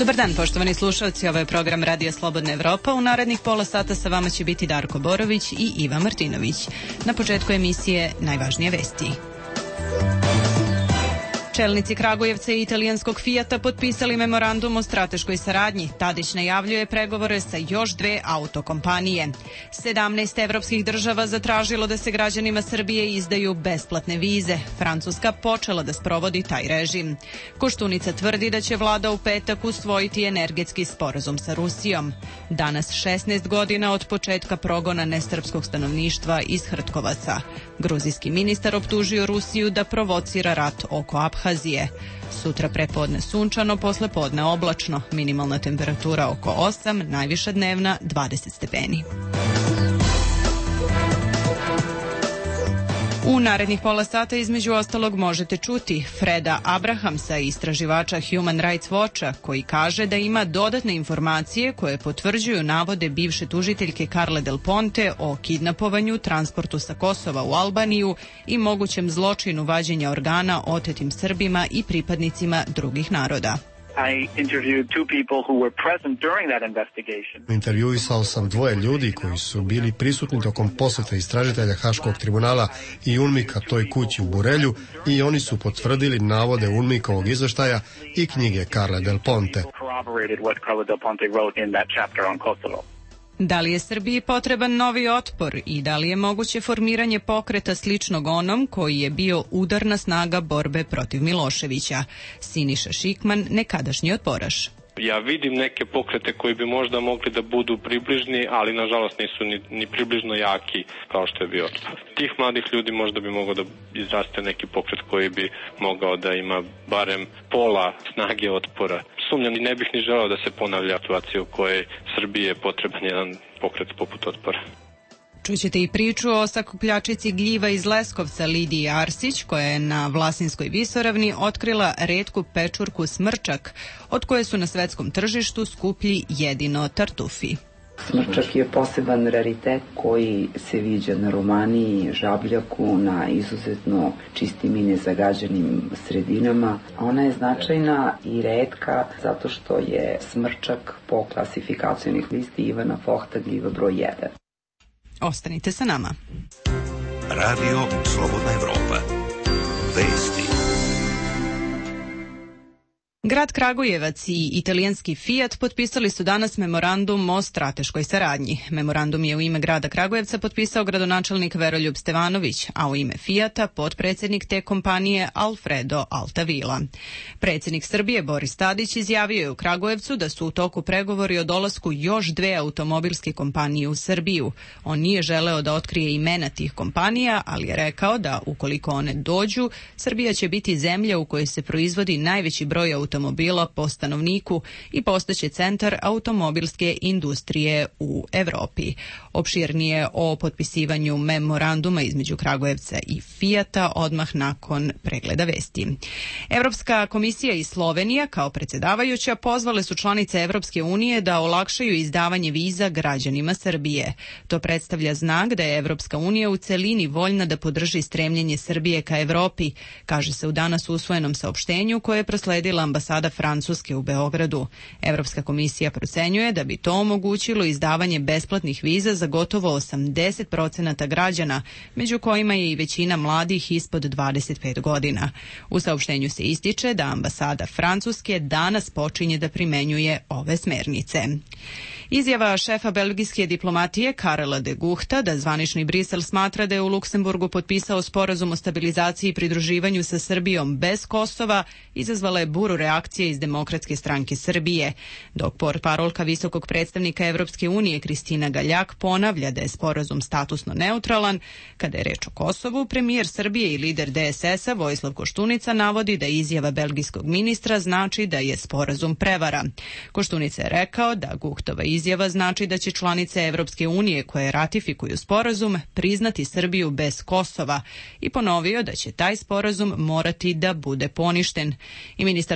Dobar dan, poštovani slušalci, ovo je program Radija Slobodna Evropa. U narednih pola sata sa vama će biti Darko Borović i Iva Martinović. Na početku emisije najvažnije vesti. Čelnici Kragujevca i italijanskog Fijata potpisali memorandum o strateškoj saradnji. Tadić najavljuje pregovore sa još 2 autokompanije. 17 evropskih država zatražilo da se građanima Srbije izdaju besplatne vize. Francuska počela da sprovodi taj režim. Koštunica tvrdi da će vlada u petak usvojiti energetski sporazum sa Rusijom. Danas 16 godina od početka progona nesrpskog stanovništva iz Hrtkovaca. Gruzijski ministar optužio Rusiju da provocira rat oko Abhazije. Sutra prepodne sunčano, posle podne oblačno. Minimalna temperatura oko 8, najviša dnevna 20 stepeni. U narednih pola sata između ostalog možete čuti Freda Abrahamsa, istraživača Human Rights Watcha, koji kaže da ima dodatne informacije koje potvrđuju navode bivše tužiteljke Carle Del Ponte o kidnapovanju, transportu sa Kosova u Albaniju i mogućem zločinu vađenja organa otetim Srbima i pripadnicima drugih naroda. Intervjuisao sam 2 ljudi koji su bili prisutni tokom posete istražitelja Haškog tribunala i UNMIK-a toj kući u Burelju i oni su potvrdili navode UNMIK-ovog izveštaja i knjige Carle Del Ponte. Da li je Srbiji potreban novi otpor i da li je moguće formiranje pokreta sličnog onom koji je bio udarna snaga borbe protiv Miloševića? Siniša Šikman, nekadašnji otporaš. Ja vidim neke pokrete koji bi možda mogli da budu približni, ali nažalost nisu ni približno jaki kao što je bio otpor. Tih mladih ljudi možda bi mogao da izraste neki pokret koji bi mogao da ima barem pola snage otpora. Sumnjam i ne bih ni želeo da se ponavlja situacija u kojoj Srbiji je potreban jedan pokret poput otpora. Čućete i priču o sakupljačici gljiva iz Leskovca Lidiji Arsić, koja je na Vlasinskoj visoravni otkrila retku pečurku smrčak, od koje su na svetskom tržištu skuplji jedino tartufi. Smrčak je poseban raritet koji se viđa na Romaniji, Žabljaku, na izuzetno čistim i nezagađenim sredinama. Ona je značajna i retka zato što je smrčak po klasifikacijnih listi Ivana Fohta gljiva broj 1. Ostanite sa nama. Radio Slobodna Evropa. Vesti. Grad Kragujevac i italijanski Fiat potpisali su danas memorandum o strateškoj saradnji. Memorandum je u ime grada Kragujevca potpisao gradonačelnik Veroljub Stevanović, a u ime Fiata potpredsjednik te kompanije Alfredo Altavila. Predsjednik Srbije Boris Tadić izjavio je u Kragujevcu da su u toku pregovori o dolasku još 2 automobilske kompanije u Srbiju. On nije želeo da otkrije imena tih kompanija, ali je rekao da ukoliko one dođu, Srbija će biti zemlja u kojoj se proizvodi najveći broj automobila po stanovniku i postaće centar automobilske industrije u Evropi. Opširnije o potpisivanju memoranduma između Kragujevca i Fijata odmah nakon pregleda vesti. Evropska komisija i Slovenija kao predsjedavajuća pozvale su članice Evropske unije da olakšaju izdavanje viza građanima Srbije. To predstavlja znak da je Evropska unija u celini voljna da podrži stremljenje Srbije ka Evropi, kaže se u danas usvojenom saopštenju koje je prosledila ambasada Francuske u Beogradu. Evropska komisija procenjuje da bi to omogućilo izdavanje besplatnih viza za gotovo 80% građana, među kojima je i većina mladih ispod 25 godina. U saopštenju se ističe da ambasada Francuske danas počinje da primenjuje ove smernice. Izjava šefa belgijske diplomatije Karela de Guchta da zvanični Brisel smatra da je u Luksemburgu potpisao sporazum o stabilizaciji i pridruživanju sa Srbijom bez Kosova izazvala je buru reakcije iz Demokratske stranke Srbije, dok portparolka visokog predstavnika Evropske unije Kristina Galjak ponavlja da je sporazum statusno neutralan. Kada je reč o Kosovu, premijer Srbije i lider DSS-a Vojislav Koštunica navodi da izjava belgijskog ministra znači da je sporazum prevara. Koštunica je rekao da Guchtova izjava znači da će članice Evropske unije koje ratifikuju sporazum priznati Srbiju bez Kosova i ponovio da će taj sporazum morati da bude poništen. I ministar prosvete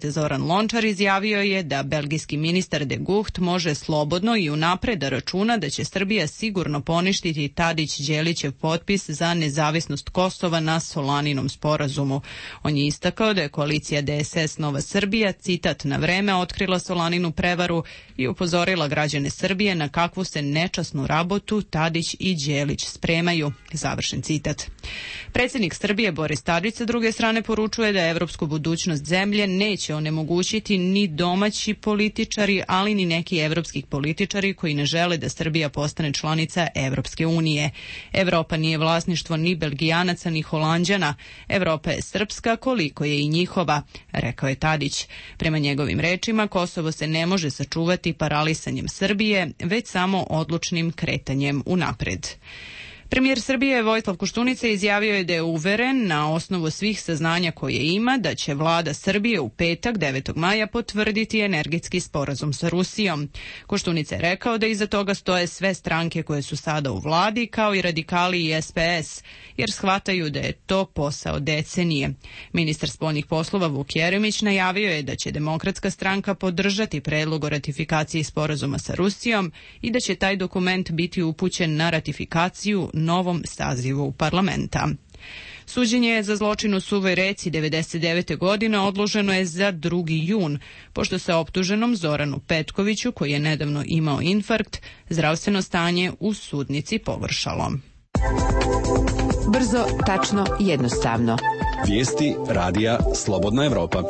Fiat Zoran Lončar izjavio je da belgijski ministar de Gucht može slobodno i unapred da računa da će Srbija sigurno poništiti Tadić-Đelićev potpis za nezavisnost Kosova na Solaninom sporazumu. On je istakao da je koalicija DSS Nova Srbija, citat, na vreme otkrila Solaninu prevaru i upozorila građane Srbije na kakvu se nečasnu rabotu Tadić i Đelić spremaju, završen citat. Predsjednik Srbije Boris Tadić sa druge strane poručuje da evropsku budućnost zemlje neće onemogućiti ni domaći političari, ali ni neki evropski političari koji ne žele da Srbija postane članica Evropske unije. Evropa nije vlasništvo ni Belgijanaca ni Holanđana. Evropa je srpska koliko je i njihova, rekao je Tadić. Prema njegovim rečima, Kosovo se ne može sačuvati paralisanjem Srbije, već samo odlučnim kretanjem unapred. Premijer Srbije Vojislav Koštunica izjavio je da je uveren na osnovu svih saznanja koje ima da će vlada Srbije u petak 9. maja potvrditi energetski sporazum sa Rusijom. Koštunica je rekao da iza toga stoje sve stranke koje su sada u vladi, kao i radikali i SPS, jer shvataju da je to posao decenije. Ministar spoljnih poslova Vuk Jeremić najavio je da će Demokratska stranka podržati predlog o ratifikaciji sporazuma sa Rusijom i da će taj dokument biti upućen na ratifikaciju novom sazivu parlamenta. Suđenje za zločin u Suvoj Reci 1999. godine odloženo je za 2. jun, pošto se optuženom Zoranu Petkoviću, koji je nedavno imao infarkt, zdravstveno stanje u sudnici pogoršalo. Brzo, tačno, jednostavno. Vijesti radija Slobodna Evropa.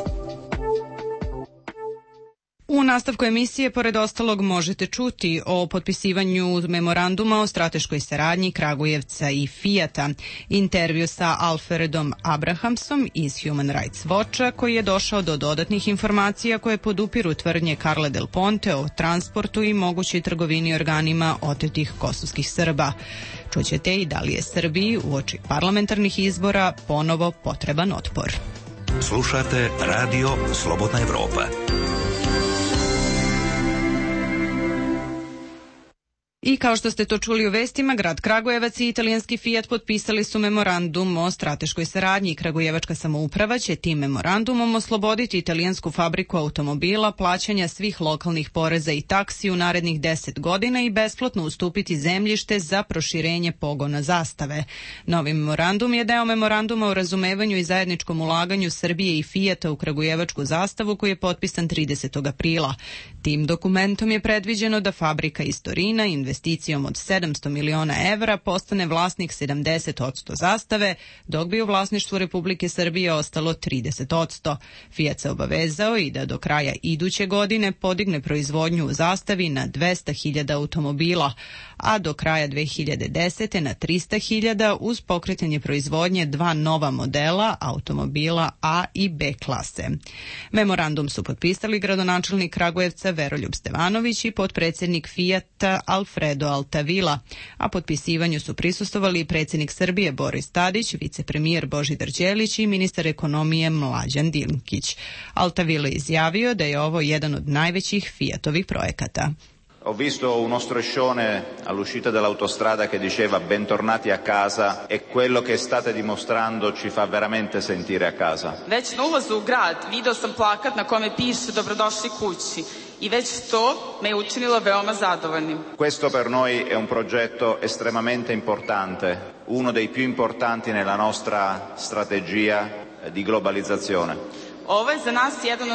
U nastavku emisije, pored ostalog, možete čuti o potpisivanju memoranduma o strateškoj saradnji Kragujevca i Fijata, intervju sa Alfredom Abrahamsom iz Human Rights Watcha, koji je došao do dodatnih informacija koje podupiru tvrdnje Carle Del Ponte o transportu i mogućoj trgovini organima otetih kosovskih Srba. Čućete i da li je Srbiji uoči parlamentarnih izbora ponovo potreban otpor. Slušate Radio Slobodna Evropa. I kao što ste to čuli u vestima, grad Kragujevac i italijanski Fiat potpisali su memorandum o strateškoj saradnji. Kragujevačka samouprava će tim memorandumom osloboditi italijansku fabriku automobila plaćanja svih lokalnih poreza i taksi u narednih 10 godina i besplatno ustupiti zemljište za proširenje pogona Zastave. Novi memorandum je deo memoranduma o razumevanju i zajedničkom ulaganju Srbije i Fijata u Kragujevačku Zastavu koji je potpisan 30. aprila. Tim dokumentom je predviđeno da fabrika iz Torina investicijom od 700 miliona evra postane vlasnik 70% Zastave, dok bi u vlasništvu Republike Srbije ostalo 30%. Fiat se obavezao i da do kraja iduće godine podigne proizvodnju u Zastavi na 200.000 automobila, a do kraja 2010. na 300.000 uz pokretanje proizvodnje 2 nova modela automobila A i B klase. Memorandum su potpisali gradonačelnik Kragujevca Veroljub Stevanović i potpredsjednik Fijata Alfredo Altavila, a potpisivanju su prisustvovali i predsjednik Srbije Boris Tadić, vicepremijer Božidar Đelić i ministar ekonomije Mlađan Dinkić. Altavila je izjavio da je ovo jedan od najvećih Fiatovih projekata. Ho visto uno striscione all'uscita dell'autostrada che diceva bentornati a casa e quello che state dimostrando ci fa veramente sentire a casa. Već na ulazu u grad video sam plakat na kome piše dobrodošli kući i već to me je učinilo veoma zadovoljnim. Questo per noi è un progetto estremamente importante, uno dei più importanti nella nostra strategia di globalizzazione. Ovo je za nas jedan od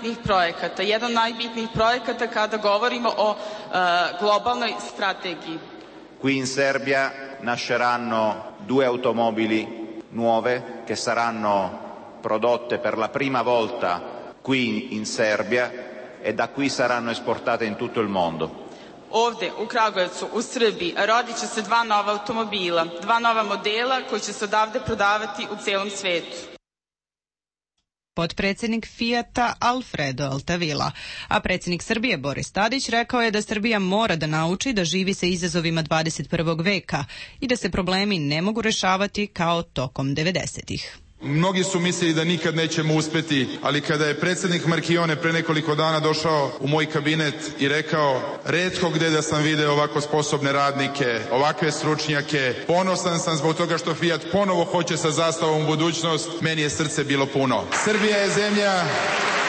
najbitnijih projekata kada govorimo o globalnoj strategiji. Qui in Serbia nasceranno 2 automobili nuove che saranno prodotte per la prima volta qui in Serbia e da qui saranno esportate in tutto il mondo. Ovde, u Kragujevcu, u Srbiji, rodit će se 2 nova automobila, 2 nova modela koji će se odavde prodavati u celom svetu. Potpredsjednik Fijata Alfredo Altavila, a predsjednik Srbije Boris Tadić rekao je da Srbija mora da nauči da živi sa izazovima 21. veka i da se problemi ne mogu rešavati kao tokom 90-ih. Mnogi su mislili da nikad nećemo uspeti, ali kada je predsjednik Marchione pre nekoliko dana došao u moj kabinet i rekao retko gde da sam video ovako sposobne radnike, ovakve stručnjake, ponosan sam zbog toga što Fiat ponovo hoće sa zastavom u budućnost, meni je srce bilo puno. Srbija je zemlja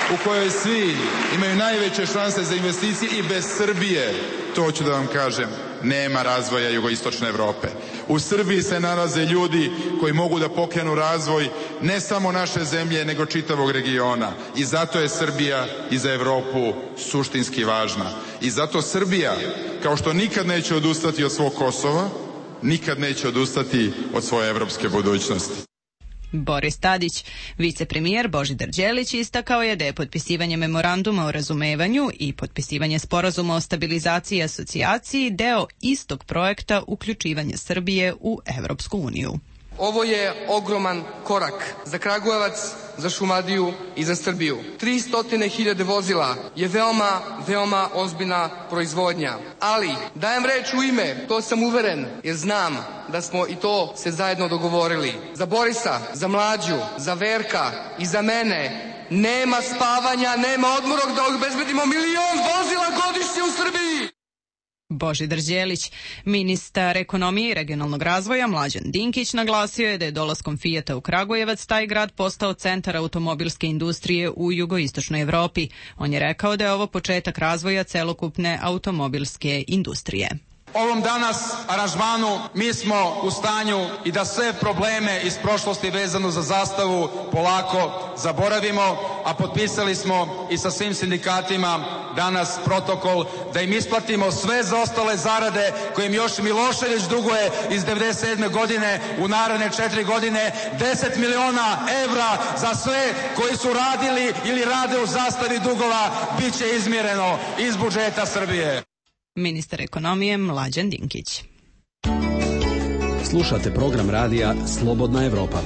u kojoj svi imaju najveće šanse za investicije i bez Srbije, to ću da vam kažem, nema razvoja jugoistočne Evrope. U Srbiji se nalaze ljudi koji mogu da pokrenu razvoj ne samo naše zemlje, nego čitavog regiona. I zato je Srbija i za Evropu suštinski važna. I zato Srbija, kao što nikad neće odustati od svog Kosova, nikad neće odustati od svoje evropske budućnosti. Boris Tadić, vicepremijer Božidar Đelić, istakao je da je potpisivanje memoranduma o razumevanju i potpisivanje sporazuma o stabilizaciji i asocijaciji deo istog projekta uključivanja Srbije u Evropsku uniju. Ovo je ogroman korak za Kragujevac, za Šumadiju i za Srbiju. 300.000 vozila je veoma ozbiljna proizvodnja. Ali, dajem reč u ime, to sam uveren, jer znam da smo i to se zajedno dogovorili. Za Borisa, za Mlađu, za Verka i za mene nema spavanja, nema odmora da obezbedimo 1.000.000 vozila godišnje u Srbiji. Božidar Đelić, ministar ekonomije i regionalnog razvoja Mlađan Dinkić, naglasio je da je dolaskom Fijata u Kragujevac taj grad postao centar automobilske industrije u jugoistočnoj Evropi. On je rekao da je ovo početak razvoja celokupne automobilske industrije. Ovom danas aranžmanu mi smo u stanju i da sve probleme iz prošlosti vezano za zastavu polako zaboravimo, a potpisali smo i sa svim sindikatima danas protokol da im isplatimo sve zaostale zarade koje im još Milošević duguje iz 1997. godine u naredne 4 godine, 10 miliona evra za sve koji su radili ili rade u zastavi dugova bit će izmireno iz budžeta Srbije. Ministar ekonomije Mlađan Dinkić. Slušate program radija Slobodna Evropa.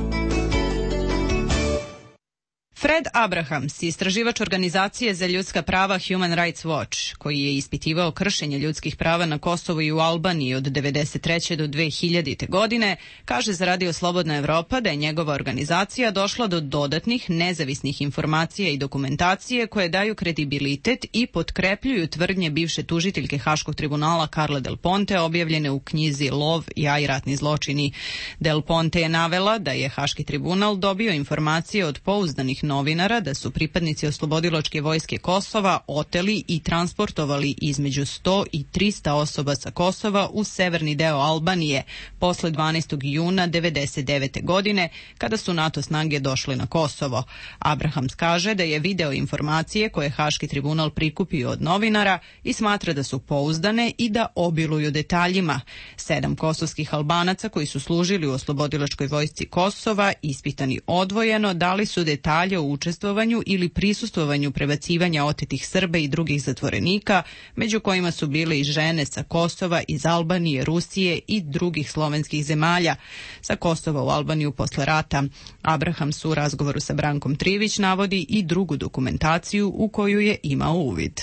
Fred Abrahams, istraživač organizacije za ljudska prava Human Rights Watch, koji je ispitivao kršenje ljudskih prava na Kosovu i u Albaniji od 1993. do 2000. godine, kaže za Radio Slobodna Evropa da je njegova organizacija došla do dodatnih nezavisnih informacija i dokumentacije koje daju kredibilitet i potkrepljuju tvrdnje bivše tužiteljke Haškog tribunala Carle Del Ponte objavljene u knjizi Lov, ja i ratni zločini. Del Ponte je navela da je Haški tribunal dobio informacije od pouzdanih novinara da su pripadnici oslobodilačke vojske Kosova oteli i transportovali između 100 i 300 osoba sa Kosova u severni deo Albanije posle 12. juna 1999. godine kada su NATO snage došle na Kosovo. Abrahams kaže da je video informacije koje Haški tribunal prikupio od novinara i smatra da su pouzdane i da obiluju detaljima. 7 kosovskih Albanaca koji su služili u oslobodilačkoj vojsci Kosova, ispitani odvojeno, dali su detalje o učestvovanju ili prisustvovanju prebacivanja otetih Srba i drugih zatvorenika, među kojima su bile i žene sa Kosova, iz Albanije, Rusije i drugih slovenskih zemalja. Sa Kosova u Albaniju posle rata. Abrahams u razgovoru sa Brankom Trivić navodi i drugu dokumentaciju u koju je imao uvid.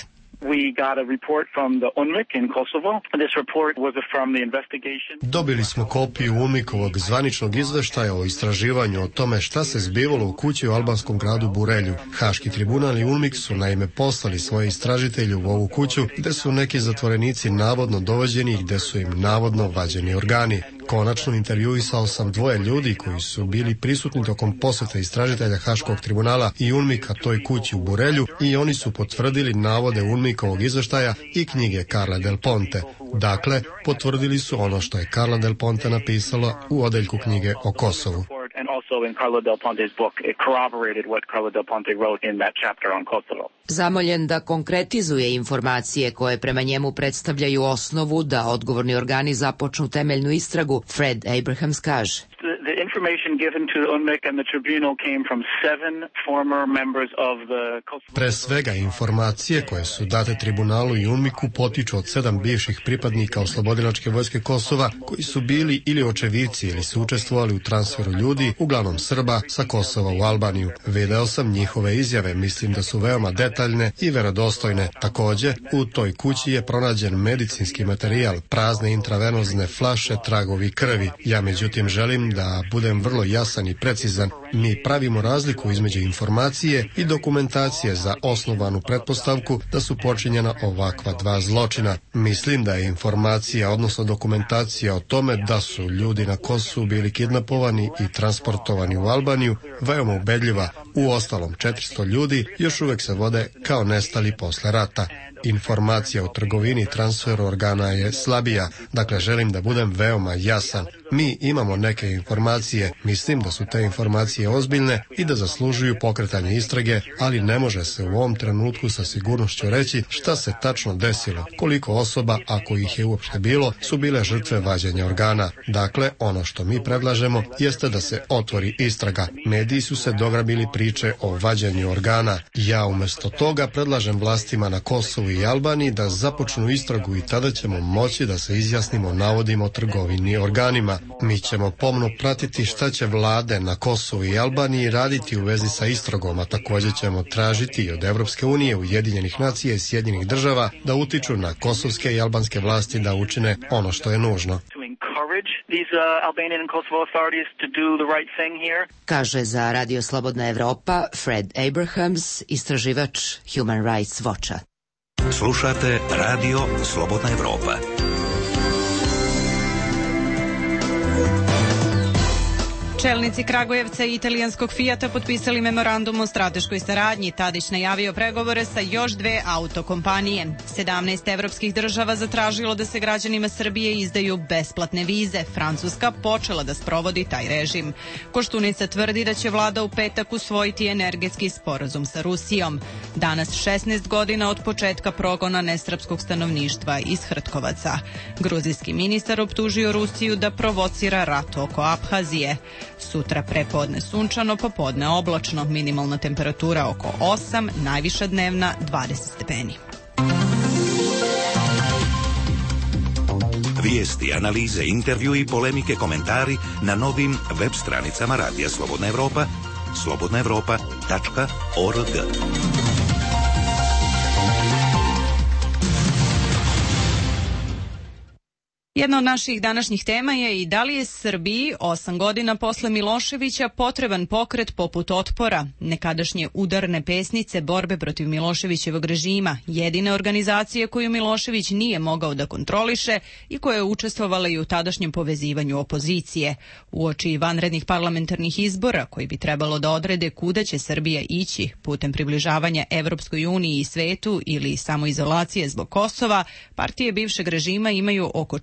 Dobili smo kopiju UNMIK-ovog zvaničnog izveštaja o istraživanju o tome šta se zbivalo u kući u albanskom gradu Burelju. Haški tribunal i UNMIK su naime poslali svoje istražitelje u ovu kuću gde su neki zatvorenici navodno dovođeni i gde su im navodno vađeni organi. Konačno intervjuisao sam 2 ljudi koji su bili prisutni tokom posete istražitelja Haškog tribunala i UNMIK-a toj kući u Burelju i oni su potvrdili navode UNMIK-ovog izveštaja i knjige Carle Del Ponte. Dakle, potvrdili su ono što je Carla Del Ponte napisala u odeljku knjige o Kosovu. Zamoljen da konkretizuje informacije koje prema njemu predstavljaju osnovu da odgovorni organi započnu temeljnu istragu, Fred Abrahams kaže. Pre svega informacije koje su date tribunalu i UNMIK-u potiču od 7 bivših pripadnika oslobodilačke vojske Kosova koji su bili ili očevici ili su učestvovali u transferu ljudi, uglavnom Srba, sa Kosova u Albaniju. Video sam njihove izjave, mislim da su veoma detaljne i verodostojne. Takođe, u toj kući je pronađen medicinski materijal, prazne intravenozne flaše, tragovi krvi. Ja međutim želim da da budem vrlo jasan i precizan, mi pravimo razliku između informacije i dokumentacije za osnovanu pretpostavku da su počinjena ovakva dva zločina. Mislim da je informacija, odnosno dokumentacija o tome da su ljudi na Kosovu bili kidnapovani i transportovani u Albaniju veoma ubedljiva. U ostalom, 400 ljudi još uvek se vode kao nestali posle rata. Informacija o trgovini i transferu organa je slabija, dakle želim da budem veoma jasan. Mi imamo neke informacije, mislim da su te informacije ozbiljne i da zaslužuju pokretanje istrage, ali ne može se u ovom trenutku sa sigurnošću reći šta se tačno desilo, koliko osoba, ako ih je uopšte bilo, su bile žrtve vađenja organa. Dakle, ono što mi predlažemo jeste da se otvori istraga. Mediji su se dograbili priče o vađenju organa. Ja umesto toga predlažem vlastima na Kosovu i Albaniji da započnu istragu i tada ćemo moći da se izjasnimo o navodima o trgovini organima. Mi ćemo pomno pratiti šta će vlade na Kosovu i Albaniji raditi u vezi sa istragom, a također ćemo tražiti od Evropske unije, Ujedinjenih nacija i Sjedinjenih država da utiču na kosovske i albanske vlasti da učine ono što je nužno. Kaže za Radio Slobodna Evropa Fred Abrahams, istraživač Human Rights Watcha. Slušate Radio Slobodna Evropa. Čelnici Kragujevca i italijanskog Fijata potpisali memorandum o strateškoj saradnji. Tadić najavio pregovore sa još dve autokompanije. 17 evropskih država zatražilo da se građanima Srbije izdaju besplatne vize. Francuska počela da sprovodi taj režim. Koštunica tvrdi da će vlada u petak usvojiti energetski sporazum sa Rusijom. Danas 16 godina od početka progona nesrpskog stanovništva iz Hrtkovaca. Gruzijski ministar optužio Rusiju da provocira rat oko Abhazije. Sutra prepodne sunčano, popodne oblačno, minimalna temperatura oko 8, najviša dnevna 20 stepeni. Vijesti, analize, intervju i polemike, komentari na novim web stranicama Radija Slobodna Evropa, slobodnaevropa.org. Jedna od naših današnjih tema je i da li je Srbiji 8 godina posle Miloševića potreban pokret poput Otpora, nekadašnje udarne pesnice borbe protiv Miloševićevog režima, jedine organizacije koju Milošević nije mogao da kontroliše i koja je učestvovala i u tadašnjem povezivanju opozicije. Uoči vanrednih parlamentarnih izbora koji bi trebalo da odrede kuda će Srbija ići putem približavanja Evropskoj uniji i svetu ili samoizolacije zbog Kosova, partije bivšeg režima imaju oko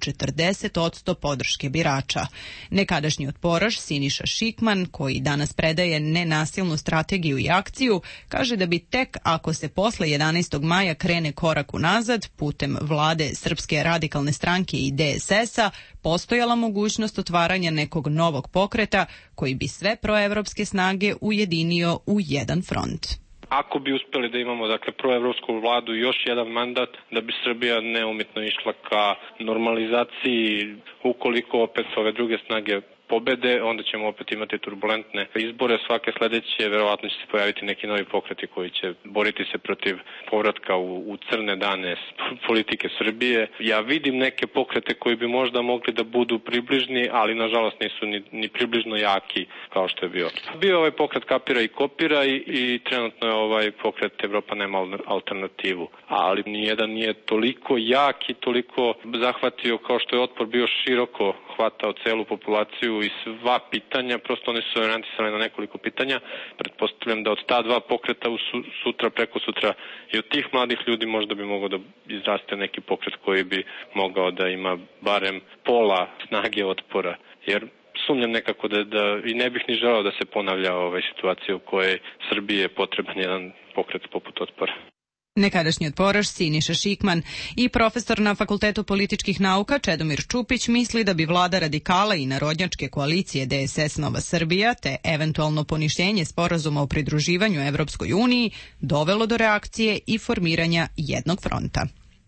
40% podrške birača. Nekadašnji otporaš Siniša Šikman, koji danas predaje nenasilnu strategiju i akciju, kaže da bi tek ako se posle 11. maja krene korak unazad putem vlade Srpske radikalne stranke i DSS-a postojala mogućnost otvaranja nekog novog pokreta koji bi sve proevropske snage ujedinio u jedan front. Ako bi uspeli da imamo proevropsku vladu i još jedan mandat, da bi Srbija neumitno išla ka normalizaciji, ukoliko opet ove druge snage pobede, onda ćemo opet imati turbulentne izbore. Svake sledeće verovatno će se pojaviti neki novi pokreti koji će boriti se protiv povratka u crne dane politike Srbije. Ja vidim neke pokrete koji bi možda mogli da budu približni, ali nažalost nisu ni približno jaki kao što je bio. Bio ovaj pokret Kapira i Kopira i trenutno je ovaj pokret Evropa nema alternativu. Ali nijedan nije toliko jak i toliko zahvatio kao što je Otpor bio široko hvatao celu populaciju i sva pitanja, prosto oni su orijentisani na nekoliko pitanja. Pretpostavljam da od ta dva pokreta sutra, preko sutra i od tih mladih ljudi možda bi mogao da izraste neki pokret koji bi mogao da ima barem pola snage Otpora. Jer sumnjam nekako da i ne bih ni želeo da se ponavlja situacija u kojoj Srbiji je potreban jedan pokret poput Otpora. Nekadašnji otporaš Siniša Šikman i profesor na Fakultetu političkih nauka Čedomir Čupić misli da bi vlada radikala i narodnjačke koalicije DSS Nova Srbija te eventualno poništenje sporazuma o pridruživanju Evropskoj uniji dovelo do reakcije i formiranja jednog fronta.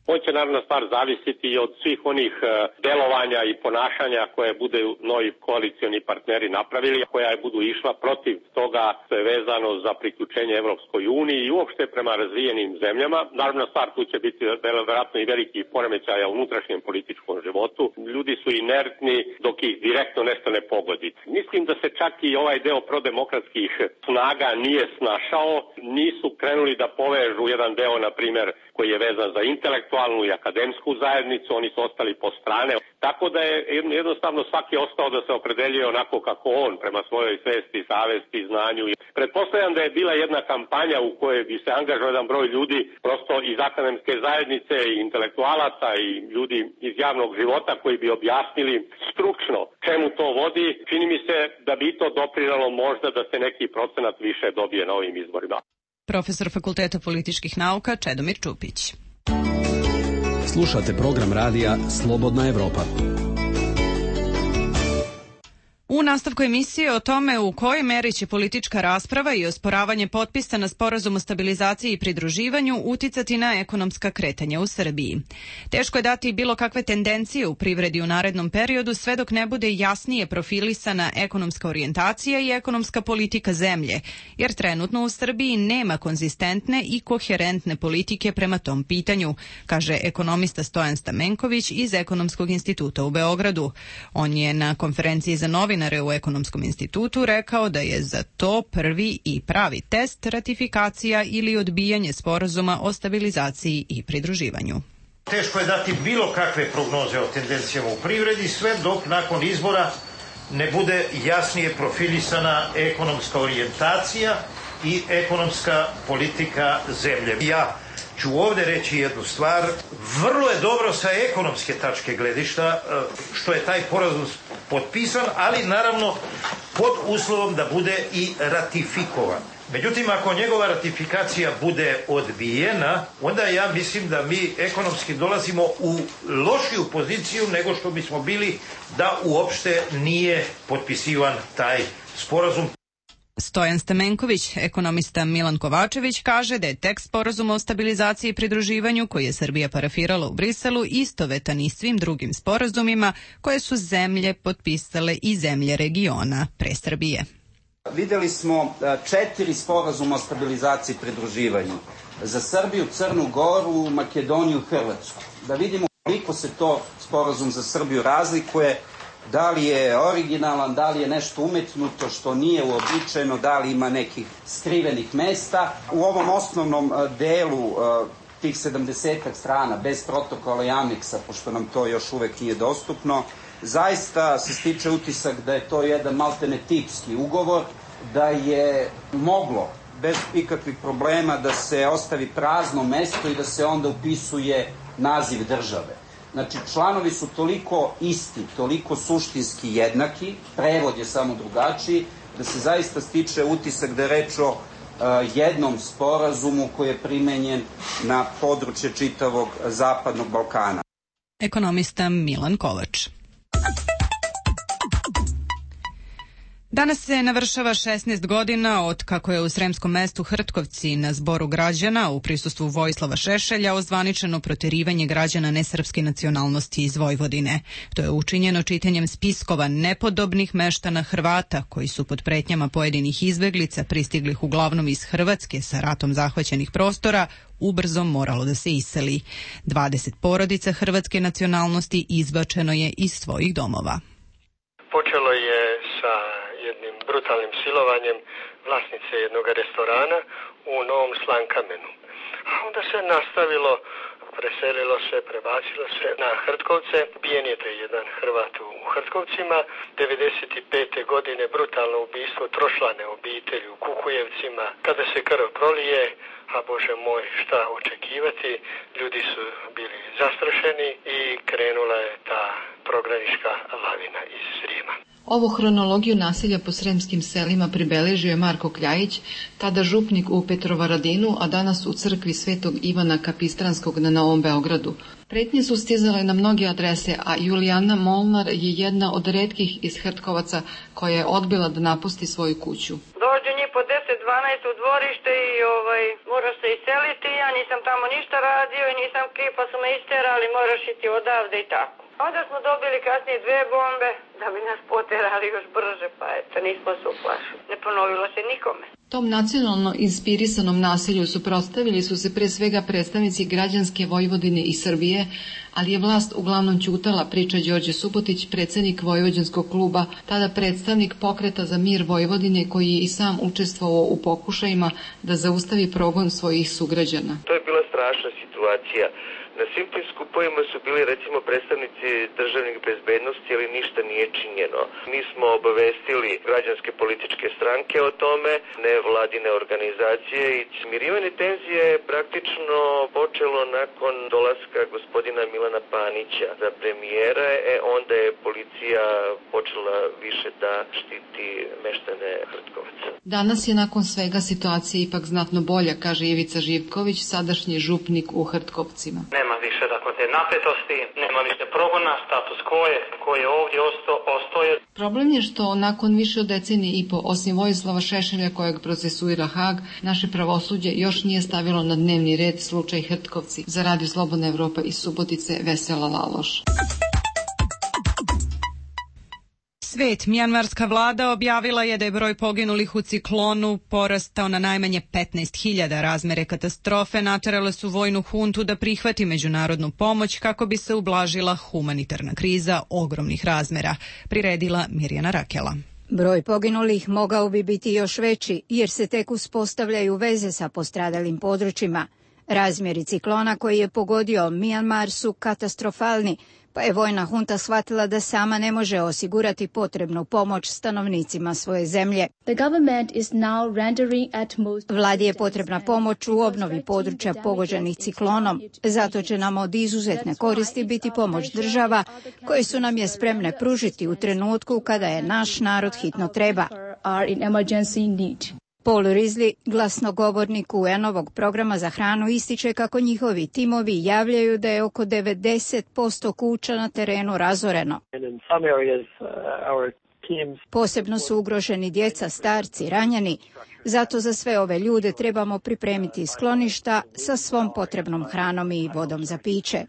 On će naravno stvar zavisiti i od svih onih delovanja i ponašanja koje budu novi koalicioni partneri napravili, koja budu išla protiv toga što je vezano za priključenje Evropskoj uniji i uopšte prema razvijenim zemljama. Naravno stvar tu će biti verovatno i veliki poremećaja u unutrašnjem političkom životu. Ljudi su inertni dok ih direktno nešto ne pogodi. Mislim da se čak i ovaj deo prodemokratskih snaga nije snašao, nisu krenuli da povežu jedan deo, na primjer, koji je vezan za intelektualnu i akademsku zajednicu, oni su ostali po strane. Tako da je jednostavno svaki ostao da se opredeljuje onako kako on, prema svojoj svesti, savesti, znanju. Pretpostavljam da je bila jedna kampanja u kojoj bi se angažovao jedan broj ljudi, prosto iz akademske zajednice i intelektualaca i ljudi iz javnog života koji bi objasnili stručno čemu to vodi. Čini mi se da bi to doprinelo možda da se neki procenat više dobije na ovim izborima. Profesor Fakulteta političkih nauka Čedomir Čupić. Slušate program radija Slobodna Evropa. U nastavku emisije o tome u kojoj meri će politička rasprava i osporavanje potpisa na sporazum o stabilizaciji i pridruživanju uticati na ekonomska kretanja u Srbiji. Teško je dati bilo kakve tendencije u privredi u narednom periodu sve dok ne bude jasnije profilisana ekonomska orijentacija i ekonomska politika zemlje, jer trenutno u Srbiji nema konzistentne i koherentne politike prema tom pitanju, kaže ekonomista Stojan Stamenković iz Ekonomskog instituta u Beogradu. On je na konferenciji za novinare u Ekonomskom institutu rekao da je za to prvi i pravi test ratifikacija ili odbijanje sporazuma o stabilizaciji i pridruživanju. Teško je dati bilo kakve prognoze o tendencijama u privredi sve dok nakon izbora ne bude jasnije profilisana ekonomska orijentacija i ekonomska politika zemlje. Ja ću ovdje reći jednu stvar. Vrlo je dobro sa ekonomske tačke gledišta što je taj sporazum potpisan, ali naravno pod uslovom da bude i ratifikovan. Međutim, ako njegova ratifikacija bude odbijena, onda ja mislim da mi ekonomski dolazimo u lošiju poziciju nego što bismo bili da uopšte nije potpisivan taj sporazum. Stojan Stamenković, ekonomista Milan Kovačević, kaže da je tekst sporazuma o stabilizaciji i pridruživanju koji je Srbija parafirala u Briselu istovetan i svim drugim sporazumima koje su zemlje potpisale i zemlje regiona pre Srbije. Videli smo 4 sporazuma o stabilizaciji i pridruživanju. Za Srbiju, Crnu Goru, Makedoniju, Hrvatsku. Da vidimo koliko se to sporazum za Srbiju razlikuje, da li je originalan, da li je nešto umetnuto što nije uobičajeno, da li ima nekih skrivenih mesta. U ovom osnovnom delu tih 70 strana, bez protokola i aneksa, pošto nam to još uvek nije dostupno, zaista se stiče utisak da je to jedan maltene tipski ugovor, da je moglo bez ikakvih problema da se ostavi prazno mesto i da se onda upisuje naziv države. Znači, članovi su toliko isti, toliko suštinski jednaki, prevod je samo drugačiji, da se zaista stiče utisak da je reč o jednom sporazumu koji je primenjen na područje čitavog Zapadnog Balkana. Ekonomista Milan Kovač. Danas se navršava 16 godina od kako je u sremskom mestu Hrtkovci na zboru građana u prisustvu Vojislava Šešelja ozvaničeno proterivanje građana nesrpske nacionalnosti iz Vojvodine. To je učinjeno čitanjem spiskova nepodobnih meštana Hrvata koji su pod pretnjama pojedinih izbeglica pristiglih uglavnom iz Hrvatske sa ratom zahvaćenih prostora ubrzo moralo da se iseli. 20 porodica hrvatske nacionalnosti izbačeno je iz svojih domova. Počelo je sa jednim brutalnim silovanjem vlasnice jednog restorana u Novom Slankamenu. A onda se nastavilo, preselilo se, prebacilo se na Hrtkovce. Bijen je taj jedan Hrvat u Hrtkovcima. 95. godine brutalno ubistvo tročlane obitelji u Kukujevcima. Kada se krv prolije, a Bože moj, šta očekivati, ljudi su bili zastrašeni i krenula je ta prognanička lavina iz Rima. Ovu hronologiju nasilja po sremskim selima pribeležio je Marko Kljajić, tada župnik u Petrovaradinu, a danas u crkvi Svetog Ivana Kapistranskog na Novom Beogradu. Pretnje su stizale na mnoge adrese, a Julijana Molnar je jedna od retkih iz Hrtkovaca koja je odbila da napusti svoju kuću. dođe njih po 10-12 u dvorište i moraš se iseliti. Ja nisam tamo ništa radio i nisam kriv, pa su me isterali, moraš iti odavde i tako. Onda smo dobili kasnije 2 bombe da bi nas poterali još brže, pa eto, nismo se uplašili. Ne ponovilo se nikome. Tom nacionalno inspirisanom nasilju suprotstavili su se pre svega predstavnici građanske Vojvodine i Srbije, ali je vlast uglavnom ćutala, priča Đorđe Subotić, predsednik Vojvođanskog kluba, tada predstavnik Pokreta za mir Vojvodine, koji je i sam učestvovao u pokušajima da zaustavi progon svojih sugrađana. To je bila strašna situacija. Na svim tim skupovima su bili recimo predstavnici državnih bezbednosti, ali ništa nije činjeno. Mi smo obavestili građanske političke stranke o tome, nevladine organizacije i smirivanje tenzije je praktično počelo nakon dolaska gospodina Milana Panića za premijera, onda je policija počela više da štiti meštane Hrtkovaca. Danas je nakon svega situacija ipak znatno bolja, kaže Ivica Živković, sadašnji župnik u Hrtkovcima. Nema više te napetosti, nema više progona, status quo je koji je ovdje ostoje. Problem je što nakon više od decenije i po, osim Vojislava Šešelja kojeg procesuira Hag, naše pravosuđe još nije stavilo na dnevni red slučaj Hrtkovci. Za Radio Slobodna Evropa iz Subotice, Vesela Laloš. Svet, mjanmarska vlada objavila je da je broj poginulih u ciklonu porastao na najmanje 15.000. Razmere katastrofe naterale su vojnu huntu da prihvati međunarodnu pomoć kako bi se ublažila humanitarna kriza ogromnih razmera, priredila Mirjana Rakela. Broj poginulih mogao bi biti još veći jer se tek uspostavljaju veze sa postradalim područjima. Razmjeri ciklona koji je pogodio Mjanmar su katastrofalni, pa je vojna hunta shvatila da sama ne može osigurati potrebnu pomoć stanovnicima svoje zemlje. Vladi je potrebna pomoć u obnovi područja pogođenih ciklonom, zato će nam od izuzetne koristi biti pomoć država koje su nam je spremne pružiti u trenutku kada je naš narod hitno treba. Paul Risley, glasnogovornik UN-ovog programa za hranu, ističe kako njihovi timovi javljaju da je oko 90% kuća na terenu razoreno. Posebno su ugroženi djeca, starci, ranjeni. Zato za sve ove ljude trebamo pripremiti skloništa sa svom potrebnom hranom i vodom za piće.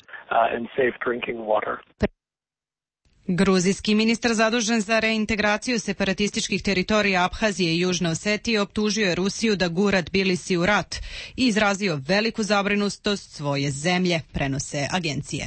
Gruzijski ministar zadužen za reintegraciju separatističkih teritorija Abhazije i Južne Osetije optužio je Rusiju da gura Tbilisi u rat i izrazio veliku zabrinutost svoje zemlje, prenose agencije.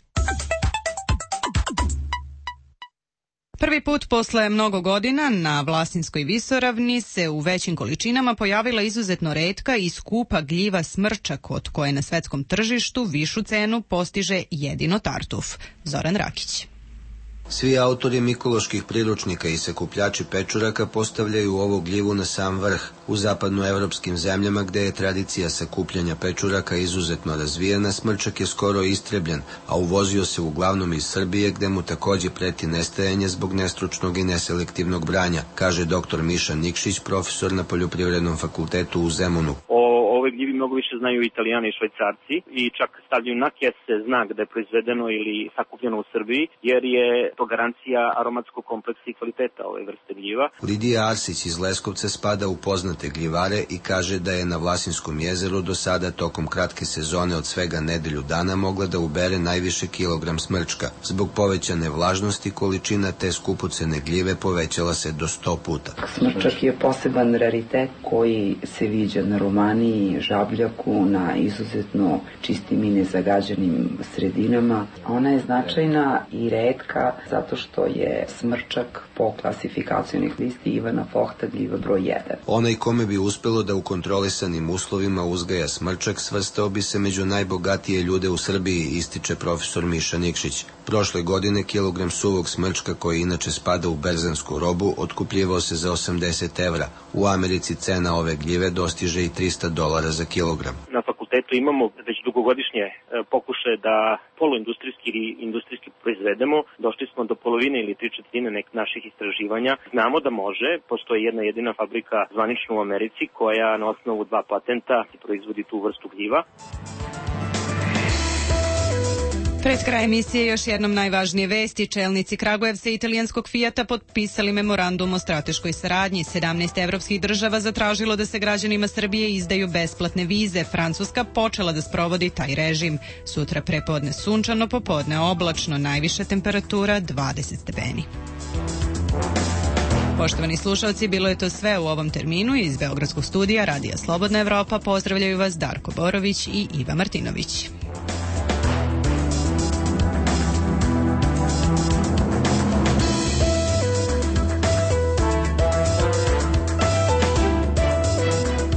Prvi put posle mnogo godina na Vlasinskoj visoravni se u većim količinama pojavila izuzetno retka i skupa gljiva smrčak, od koje na svetskom tržištu višu cenu postiže jedino tartuf. Zoran Rakić. Svi autori mikoloških priručnika i sakupljači pečuraka postavljaju ovu gljivu na sam vrh. U zapadnoevropskim zemljama gde je tradicija sakupljanja pečuraka izuzetno razvijena, smrčak je skoro istrebljen, a uvozio se uglavnom iz Srbije gde mu takođe preti nestajanje zbog nestručnog i neselektivnog branja, kaže dr. Miša Nikšić, profesor na Poljoprivrednom fakultetu u Zemunu. Ove gljivi mnogo više znaju Italijani i Švajcarci i čak stavljaju na kese znak da je proizvedeno ili sakupljeno u Srbiji, jer je to garancija aromatskog kompleksa i kvaliteta ove vrste gljiva. Lidija Arsić iz Leskovca spada u poznate gljivare i kaže da je na Vlasinskom jezeru do sada tokom kratke sezone od svega nedelju dana mogla da ubere najviše kilogram smrčka. Zbog povećane vlažnosti količina te skupocene gljive povećala se do 100 puta. Smrčak je poseban raritet koji se viđa na Romaniji, Žabljaku, na izuzetno čistim i nezagađenim sredinama. Ona je značajna i retka zato što je smrčak po klasifikacijnih listi Ivana Fohta gljiva broj 1. Onaj kome bi uspelo da u kontrolisanim uslovima uzgaja smrčak svrstao bi se među najbogatije ljude u Srbiji, ističe profesor Miša Nikšić. Prošle godine kilogram suvog smrčka, koji inače spada u berzansku robu, otkupljivao se za 80 evra. U Americi cena ove gljive dostiže i $300 za kilogram. Na fakultetu imamo već dugogodišnje pokušaje da poluindustrijski ili industrijski proizvedemo. Došli smo do polovine ili 3/4 naših istraživanja. Znamo da može, postoji jedna jedina fabrika zvanično u Americi koja na osnovu 2 patenta proizvodi tu vrstu gljiva. Pred kraj emisije još jednom najvažnije vesti. Čelnici Kragujevca i italijanskog Fijata potpisali memorandum o strateškoj saradnji. 17 evropskih država zatražilo da se građanima Srbije izdaju besplatne vize. Francuska počela da sprovodi taj režim. Sutra prepodne sunčano, popodne oblačno, najviša temperatura 20 stepeni. Poštovani slušalci, bilo je to sve u ovom terminu. Iz Beogradskog studija Radija Slobodna Evropa pozdravljaju vas Darko Borović i Iva Martinović.